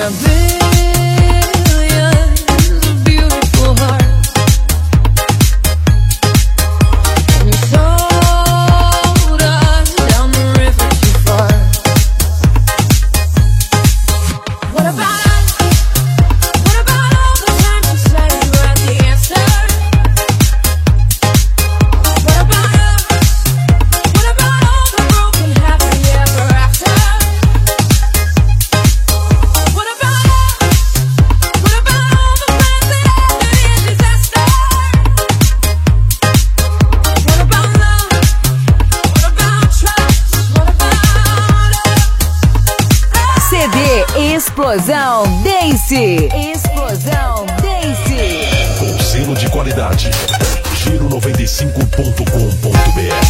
are billions of beautiful hearts, and you sold us down the river too far. What about us? What about all the times you said you had the answer? What about us? What about all the broken happy ever after? What about us? What about all the plans that ended in disaster? What about love? What about trust? What about us? CD Explosão Dance. Explosão Dance. Com selo de qualidade. Giro95.com.br.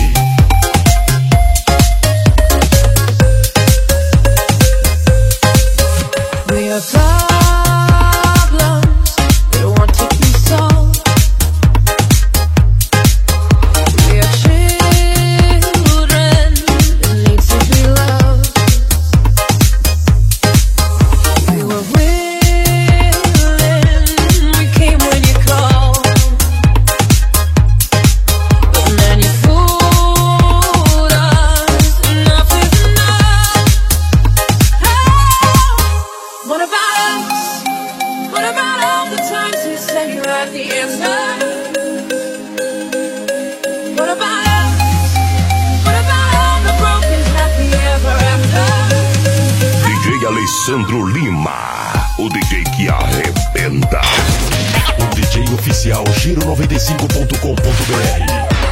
We are problems that want to be solved. We are children that need to be loved. We were willing, we came when you called, but man, you fooled us. Enough is enough. What about us? What about all the times you said you had the answer? What about us? What about all the broken happy ever after? DJ Alessandro Lima, o DJ que arrebenta. O DJ oficial Giro95.com.br.